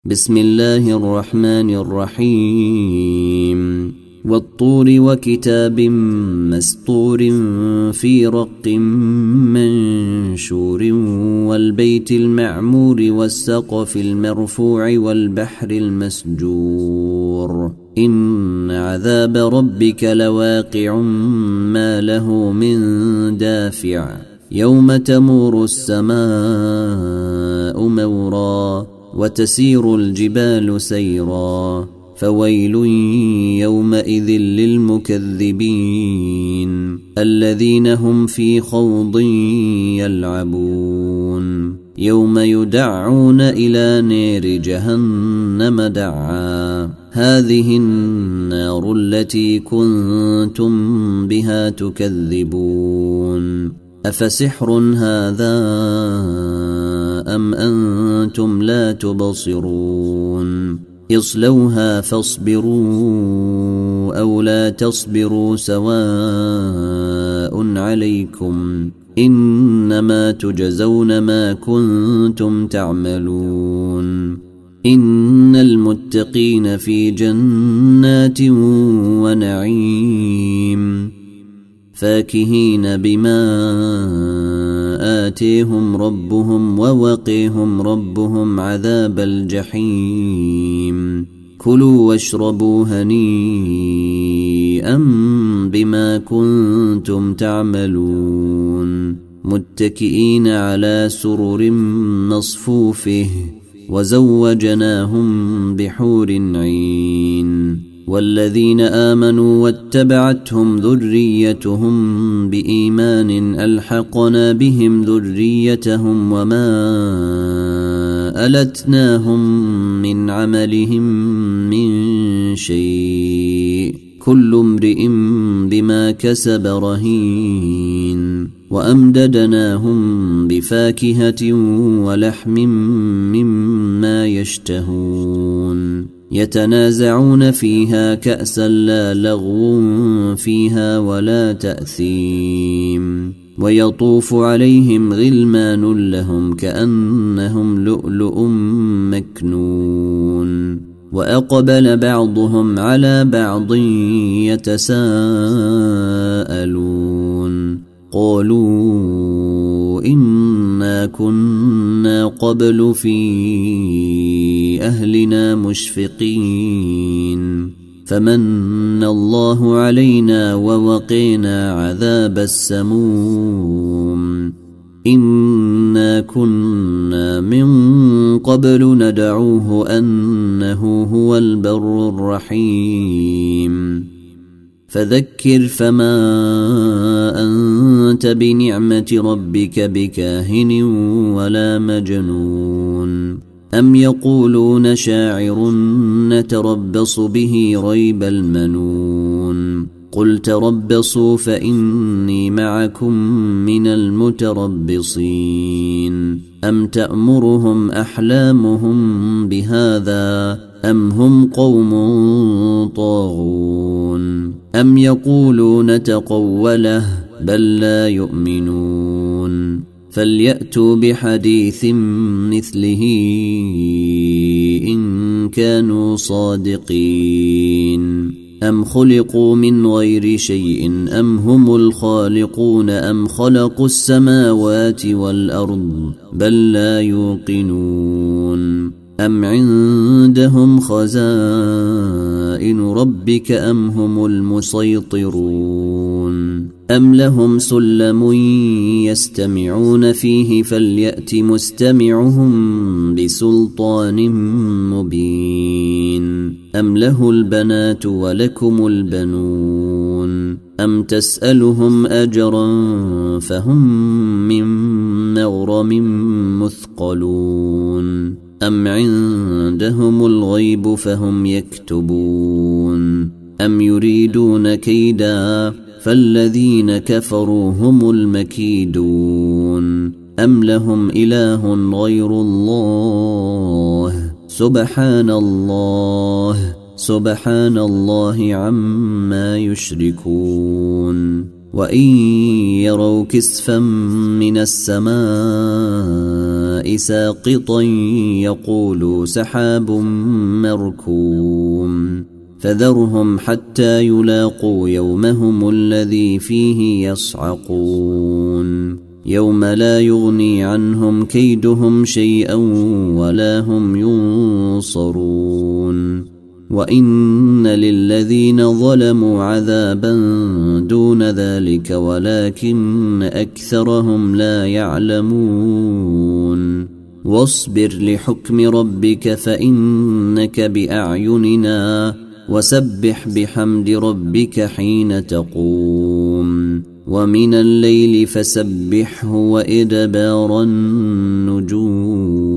بسم الله الرحمن الرحيم والطور وكتاب مسطور في رق منشور والبيت المعمور والسقف المرفوع والبحر المسجور إن عذاب ربك لواقع ما له من دافع يوم تمور السماء مورا وتسير الجبال سيرا فويل يومئذ للمكذبين الذين هم في خوض يلعبون يوم يدعون إلى نار جهنم دعا هذه النار التي كنتم بها تكذبون أفسحر هذا أم أنتم لا تبصرون اصلوها فاصبروا أو لا تصبروا سواء عليكم إنما تجزون ما كنتم تعملون إن المتقين في جنات ونعيم فاكهين بما آتيهم ربهم ووقيهم ربهم عذاب الجحيم كلوا واشربوا هنيئا بما كنتم تعملون متكئين على سرر مصفوفه وزوجناهم بحور عين والذين آمنوا واتبعتهم ذريتهم بإيمان ألحقنا بهم ذريتهم وما ألتناهم من عملهم من شيء كل امرئ بما كسب رهين وأمددناهم بفاكهة ولحم مما يشتهون يتنازعون فيها كأسا لا لغو فيها ولا تأثيم ويطوف عليهم غلمان لهم كأنهم لؤلؤ مكنون وأقبل بعضهم على بعض يتساءلون قالوا إنا كنا قبل في أهلنا مشفقين فمن الله علينا ووقينا عذاب السموم إنا كنا من قبل ندعوه أنه هو البر الرحيم فذكر فما أنت بنعمة ربك بكاهن ولا مجنون أم يقولون شاعر نتربص به ريب المنون قل تربصوا فإني معكم من المتربصين أم تأمرهم أحلامهم بهذا أم هم قوم طاغون أم يقولون تقوله بل لا يؤمنون فليأتوا بحديث مثله إن كانوا صادقين أم خلقوا من غير شيء أم هم الخالقون أم خلقوا السماوات والأرض بل لا يوقنون أم عندهم خزائن ربك أم هم المسيطرون أم لهم سلم يستمعون فيه فليأت مستمعهم بسلطان مبين أم له البنات ولكم البنون أم تسألهم أجرا فهم من مغرم مثقلون أم عندهم الغيب فهم يكتبون أم يريدون كيدا فالذين كفروا هم المكيدون أم لهم إله غير الله سبحان الله عما يشركون وإن يروا كسفا من السماء السماء ساقطا يقول سحاب مركوم فذرهم حتى يلاقوا يومهم الذي فيه يصعقون يوم لا يغني عنهم كيدهم شيئا ولا هم ينصرون وإن للذين ظلموا عذابا دون ذلك ولكن أكثرهم لا يعلمون واصبر لحكم ربك فإنك بأعيننا وسبح بحمد ربك حين تقوم ومن الليل فسبحه وإدبار النجوم